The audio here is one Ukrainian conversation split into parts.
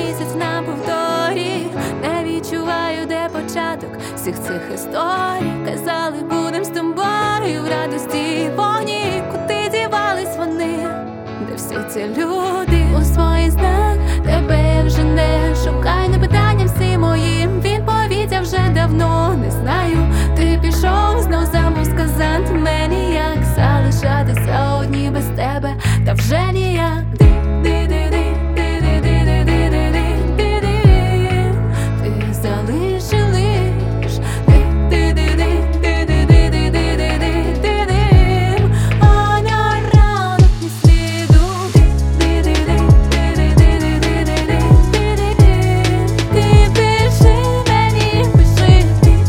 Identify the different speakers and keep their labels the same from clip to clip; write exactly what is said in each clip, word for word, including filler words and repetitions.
Speaker 1: місяць на повторі. Не відчуваю, де початок всіх цих історій. Казали, будем з тобою в радості вогні. Куди дівались вони, де всі ці люди? У своїх снах тебе я вже не шукаю, не питання всі моїм. Він повітря вже давно не знаю. Ти пішов, знов забув сказати мені, як залишатися одні без тебе, та вже ніяк. Ти залишив лиш а на ранок ні сліду. Ти пиши мені, пиши.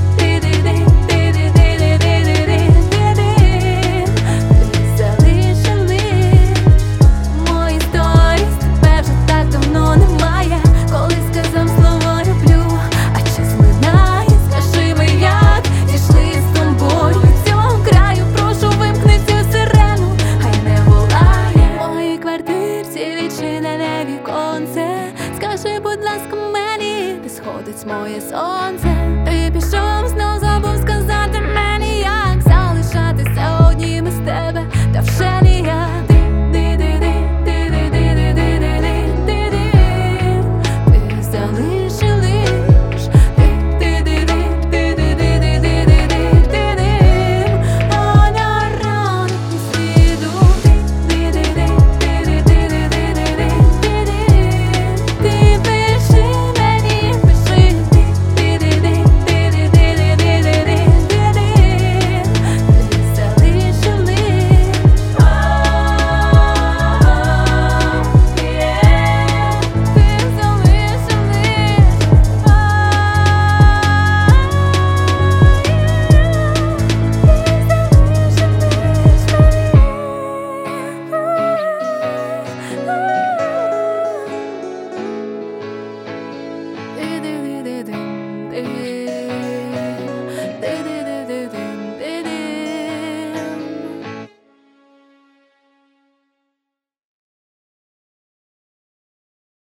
Speaker 1: Ти залишив лиш мої сторіс, тебе вже так давно немає. Коли сказав слово люблю, а час минає. Скажи ми, як зійшли з тобою від цього краю. Прошу, вимкни цю сирену, хай не волає. В моїй квартирці відчинене віконце. Скажи, будь ласка, мені, де сходить моє сонце. Ти пішов знов